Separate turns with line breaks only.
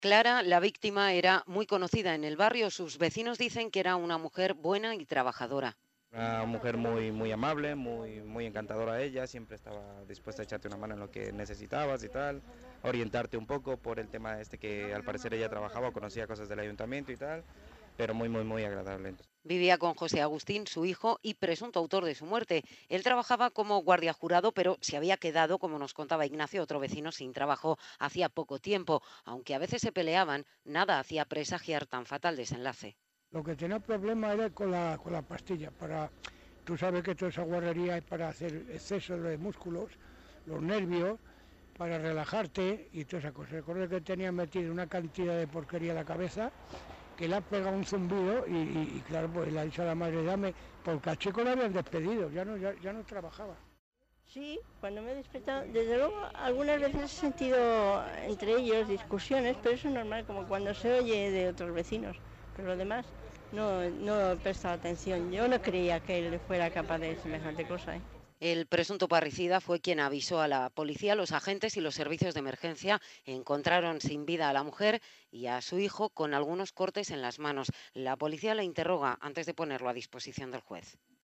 Clara, la víctima, era muy conocida en el barrio. Sus vecinos dicen que era una mujer buena y trabajadora.
Una mujer muy amable, muy encantadora ella, siempre estaba dispuesta a echarte una mano en lo que necesitabas y tal, orientarte un poco por el tema este que al parecer ella trabajaba, conocía cosas del ayuntamiento y tal, pero muy agradable.
Vivía con José Agustín, su hijo y presunto autor de su muerte. Él trabajaba como guardia jurado, pero se había quedado, como nos contaba Ignacio, otro vecino, sin trabajo hacía poco tiempo. Aunque a veces se peleaban, nada hacía presagiar tan fatal desenlace.
Lo que tenía problema era con la pastilla. Tú sabes que toda esa guarrería es para hacer exceso de músculos, los nervios, para relajarte y toda esa cosa. Recuerdo que tenía metido una cantidad de porquería en la cabeza que le ha pegado un zumbido y claro, pues le ha dicho a la madre, dame, porque al chico lo habían despedido, ya no trabajaba.
Sí, cuando me he despertado, desde luego algunas veces he sentido entre ellos discusiones, pero eso es normal, como cuando se oye de otros vecinos. Pero lo demás no he prestado atención. Yo no creía que él fuera capaz de semejante cosa, ¿eh?
El presunto parricida fue quien avisó a la policía. Los agentes y los servicios de emergencia encontraron sin vida a la mujer y a su hijo con algunos cortes en las manos. La policía la interroga antes de ponerlo a disposición del juez.